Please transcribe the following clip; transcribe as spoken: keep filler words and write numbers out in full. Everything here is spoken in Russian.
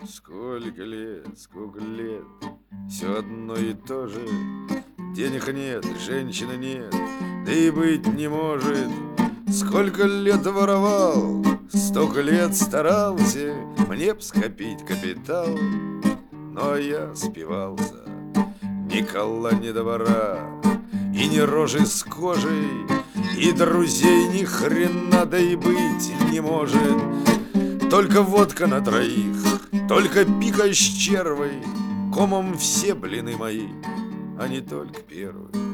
Сколько лет, сколько лет, все одно и то же. Денег нет, женщины нет, да и быть не может. Сколько лет воровал, столько лет старался мне б скопить капитал. Но я спивался, ни кола, ни двора, и ни рожи с кожей, и друзей ни хрена, да и быть не может. Только водка на троих, только пика с червой, комом все блины мои, а не только первый.